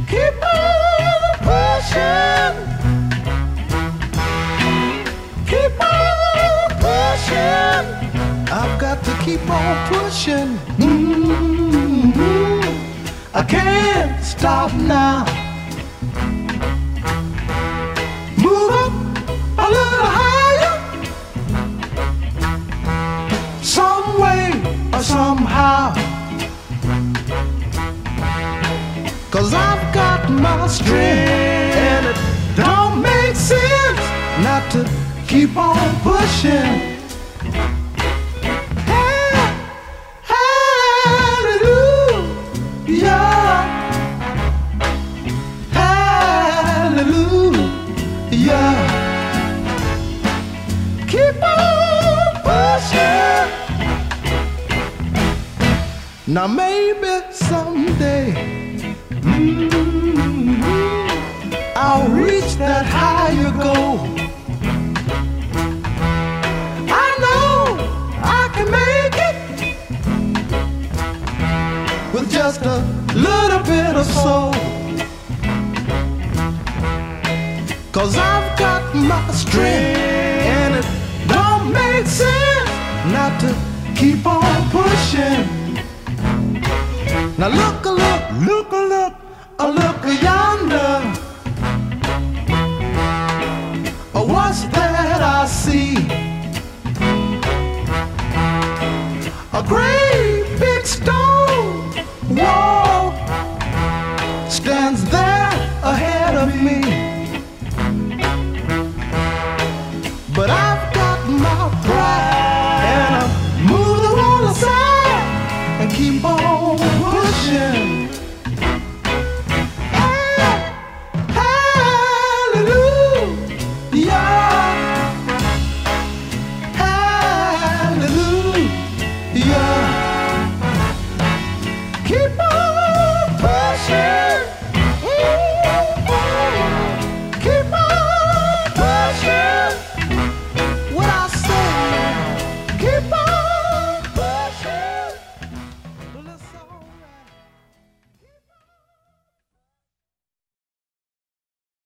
keep on pushing, keep on pushing. I've got to keep on pushing. I can't stop now. Move up a little higher, some way or somehow. 'Cause I've got my strength, and it don't make sense not to keep on pushing. Hallelujah, hallelujah. Keep on pushing. Now maybe someday I'll reach that higher goal. I know I can make it with just a little bit of soul. 'Cause I've got my strength, and it don't make sense not to keep on pushing. Now look, look yonder. What's that I see? A great